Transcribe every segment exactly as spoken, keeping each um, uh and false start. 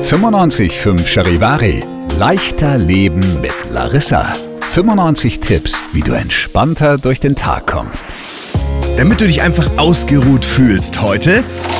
fünfundneunzig Komma fünf Charivari. Leichter Leben mit Larissa. fünfundneunzig Tipps, wie du entspannter durch den Tag kommst. Damit du dich einfach ausgeruht fühlst, heute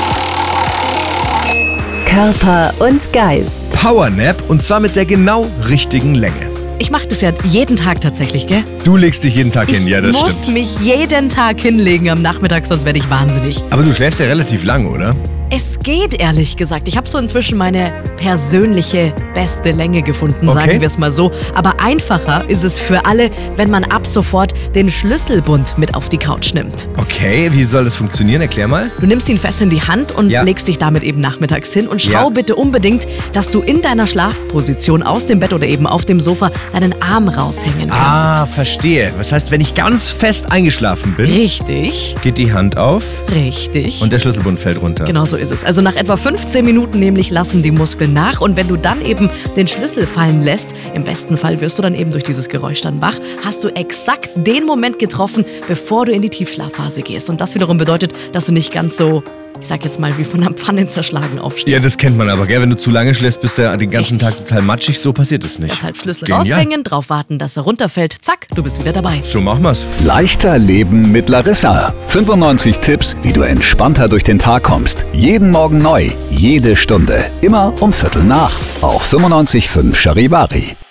Körper und Geist. Powernap, und zwar mit der genau richtigen Länge. Ich mache das ja jeden Tag tatsächlich, gell? Du legst dich jeden Tag hin, Ich ja, das muss stimmt. mich jeden Tag hinlegen am Nachmittag, sonst werde ich wahnsinnig. Aber du schläfst ja relativ lang, oder? Es geht, ehrlich gesagt. Ich habe so inzwischen meine persönliche beste Länge gefunden, Okay. sagen wir es mal so. Aber einfacher ist es für alle, wenn man ab sofort den Schlüsselbund mit auf die Couch nimmt. Okay, wie soll das funktionieren? Erklär mal. Du nimmst ihn fest in die Hand und Ja. legst dich damit eben nachmittags hin und schau Ja. bitte unbedingt, dass du in deiner Schlafposition aus dem Bett oder eben auf dem Sofa deinen Arm raushängen kannst. Ah, verstehe. Was heißt, wenn ich ganz fest eingeschlafen bin, Richtig, geht die Hand auf richtig. und der Schlüsselbund fällt runter. Genau so ist es. Also nach etwa fünfzehn Minuten nämlich lassen die Muskeln nach, und wenn du dann eben den Schlüssel fallen lässt, im besten Fall wirst du dann eben durch dieses Geräusch dann wach, hast du exakt den Moment getroffen, bevor du in die Tiefschlafphase gehst. Und das wiederum bedeutet, dass du nicht ganz so, ich sag jetzt mal, wie von einer Pfanne zerschlagen aufstehst. Ja, das kennt man aber, gell? Wenn du zu lange schläfst, bist du ja den ganzen Richtig. Tag total matschig. So passiert es nicht. Deshalb Schlüssel Genial. raushängen, drauf warten, dass er runterfällt, zack, du bist wieder dabei. So machen wir's. Leichter Leben mit Larissa. fünfundneunzig Tipps, wie du entspannter durch den Tag kommst. Jeden Morgen neu, jede Stunde. Immer um Viertel nach. Auf fünfundneunzig Komma fünf Charivari.